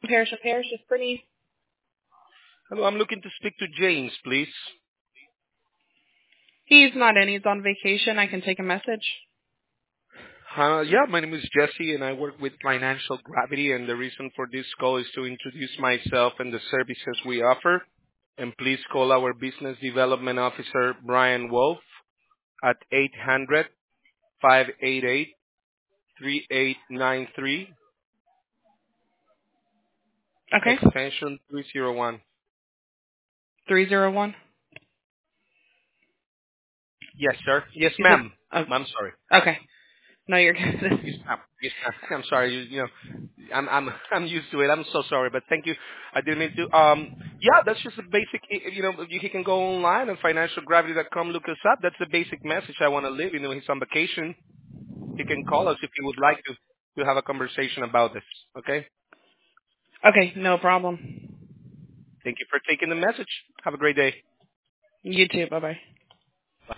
Parrish and Parrish. Is Brittany? Hello, I'm looking to speak to James, please. He's not in. He's on vacation. I can take a message. Yeah, my name is Jesse, and I work with Financial Gravity, and the reason for this call is to introduce myself and the services we offer. And please call our Business Development Officer, Brian Wolf, at 800-588-3893, Okay. extension 301. 301. Yes, sir. Yes, You said. ma'am. Oh, I'm sorry. okay. No, you're good. Yes, ma'am. Yes, ma'am. I'm sorry. I'm used to it. I'm so sorry, but thank you. I didn't mean to. Yeah, that's just a basic. You can go online on financialgravity.com, look us up. That's the basic message I want to leave. He's on vacation. He can call us if he would like to have a conversation about this. Okay. Okay, no problem. Thank you for taking the message. Have a great day. You too. Bye bye.